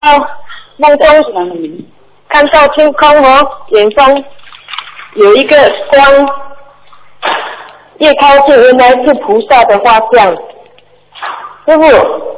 梦中看到天空远方有一个光，越靠近原来是菩萨的画像。师傅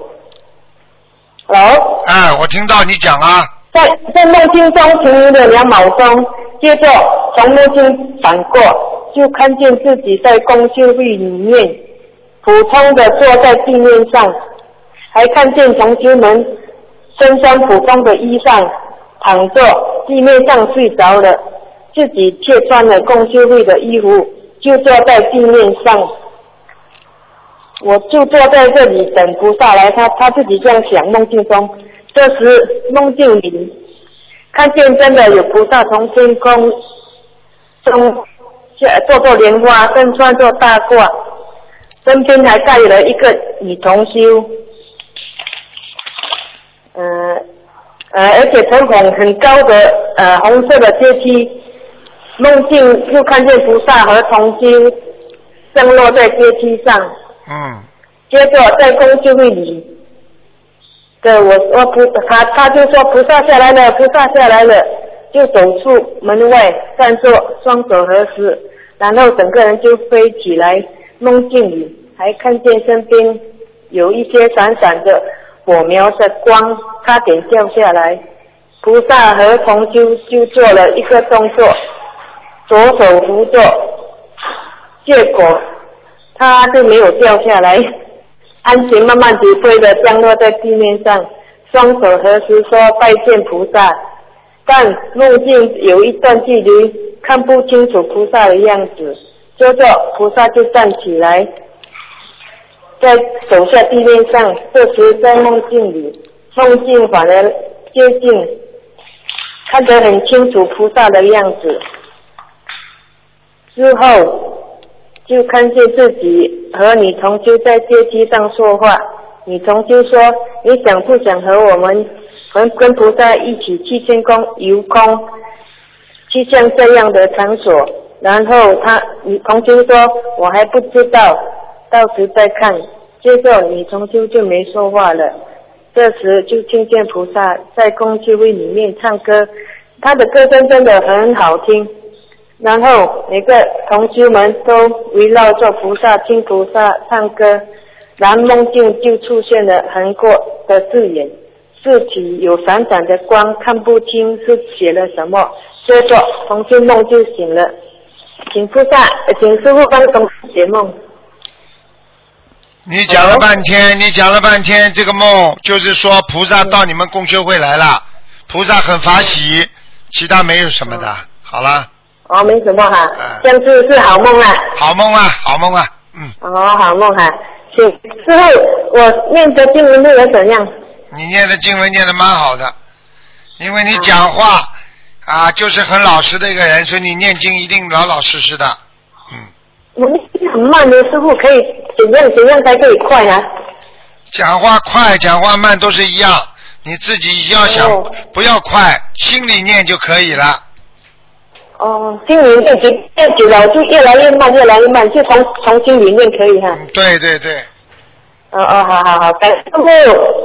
，Hello。 我听到你讲啊。 在梦境中停留了2秒钟，接着从梦境反过，就看见自己在公修会里面普通的坐在地面上，还看见同修们身穿普通的衣裳，躺着地面上睡着了，自己却穿了公修会的衣服，就坐在地面上。我就坐在这里等菩萨来，他自己这样想，梦境中。这时梦境里看见真的有菩萨从天空中坐着莲花，身穿着大褂，身边还带了一个女同修，而且从很高的红色的阶梯，梦境又看见菩萨和同修降落在阶梯上。接着在公修会里的我说他就说菩萨下来了，菩萨下来了，就走出门外站坐，双手合十，然后整个人就飞起来。梦境里还看见身边有一些闪闪的火苗的光，差点掉下来。菩萨和同修就做了一个动作，左手扶着，结果他就没有掉下来，安全慢慢地飞的降落在地面上，双手合十说拜见菩萨，但梦境有一段距离看不清楚菩萨的样子。接着菩萨就站起来，再走下地面上。这时在梦境里，梦境反而接近，看得很清楚菩萨的样子。之后就看见自己和女同修在阶梯上说话。女同修说：“你想不想和我们跟菩萨一起去天空游空，去像这样的场所？”然后女同修说：“我还不知道，到时再看。”接着女同修就没说话了。这时就听见菩萨在公修会里面唱歌，他的歌声真的很好听。然后每个同修们都围绕着菩萨听菩萨唱歌，然后梦境就出现了横过的字眼，字体有闪闪的光，看不清是写了什么。接着同修梦就醒了，请师父帮同修解梦。 你讲了半天，这个梦就是说菩萨到你们共修会来了，菩萨很法喜，其他没有什么的。好了。 没什么哈，这样是好梦啊。 好梦啊。 好梦哈。请师父，我念的经文念得怎样？ 你念的经文念得蛮好的，因为你讲话就是很老实的一个人，所以你念经一定老老实实的。 我念很慢的，师父可以怎样才可以快啊？ 讲话快讲话慢都是一样，你自己要想不要快，心里念就可以了。 心里念久了就越来越慢，就从心里念可以哈。 对。 好，感谢师父。